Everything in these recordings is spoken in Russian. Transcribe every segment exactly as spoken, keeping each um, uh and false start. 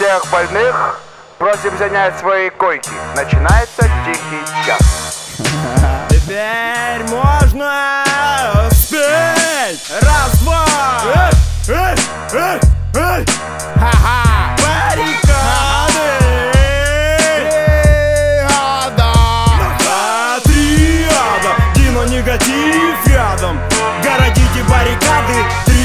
Всех больных просим занять свои койки. Начинается тихий час. Теперь можно спеть. Раз, два. Эй, эй, эй, эй. Ха-ха. Баррикады. Триада. Ага, триада. Дино негатив рядом. Городите баррикады.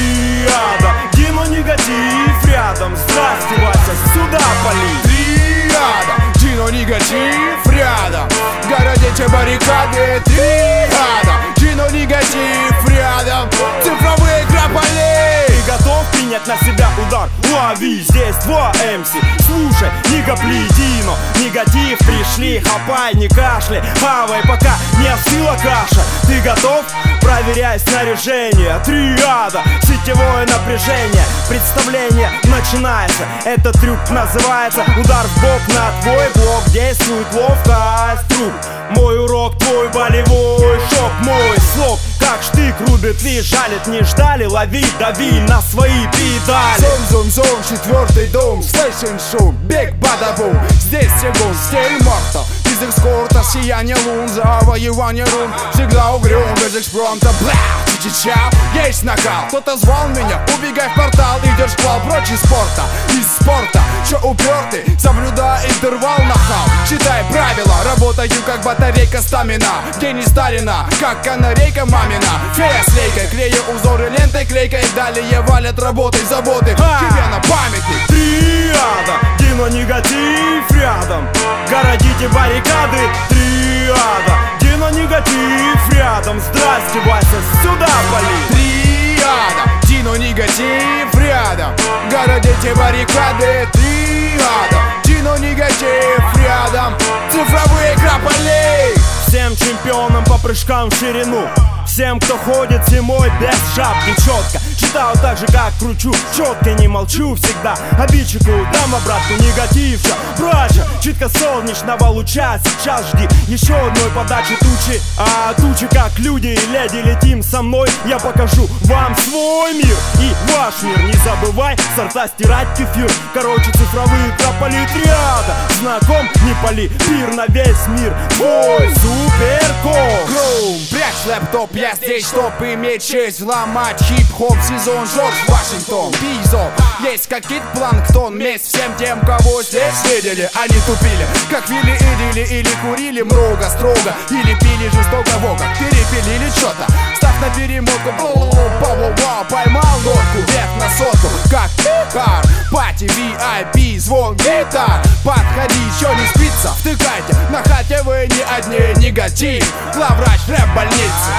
Триада. Дино негатив рядом. Здрасте, Вася, сюда пали. Триада. Дино негатив рядом. Городите баррикады. Триада. Дино негатив рядом. Цифровые грабли. Ты готов принять на себя удар? Лови, здесь два эм си. Слушай, не копли, Дино. Негатив пришли, хапай, не кашляй. Хавай, пока не остыла каша. Ты готов? Проверяй снаряжение. Триада, сетевое напряжение. Представление начинается. Этот трюк называется удар в бок на твой блок. Действует ловкость рук. Мой урок, твой болевой шок. Мой слог, как штык рубит и жалит. Не ждали, лови, дави на свои педали. Зум-зум-зум, четвертый дом, слышен шум, бег бадабум. Здесь сегун, стиль мортал. Из экскорта сияние лун, завоевание рун. Всегда угрюм, без экспромта, бля, чичича, есть накал. Кто-то звал меня, убегай в портал. Идешь шквал прочь из спорта, из спорта. Чё упертый, соблюдай интервал нахал. Читай правила, работаю как батарейка стамина. Гений Сталина, как канарейка мамина. Фея с лейкой, клею узоры лентой клейкой. Далее валят работы, заботы, тебе на памятник. Триада, Дино негатив рядом. Городите баррикады. Триада, Дино негатив рядом. Здрасте, Вася, сюда пали. Триада, Дино негатив рядом. Городите баррикады. Триада, Дино негатив рядом. Цифровые грабли. Всем чемпионам по прыжкам в ширину. Всем, кто ходит зимой без шапки четко. Читаю так же, как кручу, четко не молчу всегда. Обидчику дам обратку негативша. Братья, читка солнечного луча. Сейчас жди еще одной подачи тучи. А тучи, как люди и леди, летим со мной. Я покажу вам свой мир и ваш мир. Не забывай сорта стирать кефир. Короче, цифровые трополи. Триада, знаком, не пали. Пир на весь мир. Твой суперкот. Гроум, прячь лэптоп, я здесь, чтоб иметь честь взломать хип-хоп сезон. Жорж Вашингтон, Пизо, есть как кит планктон. Месть всем тем, кого здесь видели. Они тупили, как вили и дили. Или курили много, строго. Или пили жестоко, во как перепилили что-то. Ставь на перемотку, бу-бу-бу-бу-бу. Поймал нотку, вверх на сотку. Как кар, пати, ви ай пи, звон гитар. Подходи, еще не спится, втыкайте. На хате вы не одни, негатив. Главврач рэп-больницы.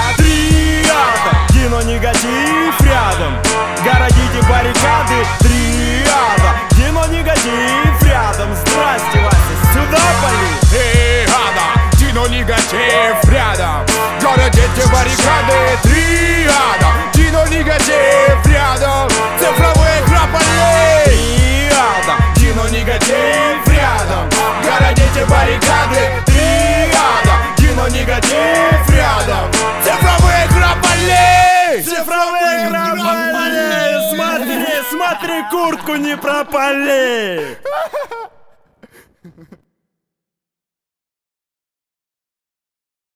Триада, Дино негатив рядом. Городите баррикады. Триада, Дино негатив рядом. Здрасте, Вася, сюда пали. Триада, Дино негатив рядом. Городите баррикады. Триада, Дино негатив рядом. Цифровые грабли. Триада, Дино негатив рядом. Городите баррикады. Триада, Дино негатив рядом. Цифровые грабли. цифровые грабли. Смотри, смотри, куртку не пропали.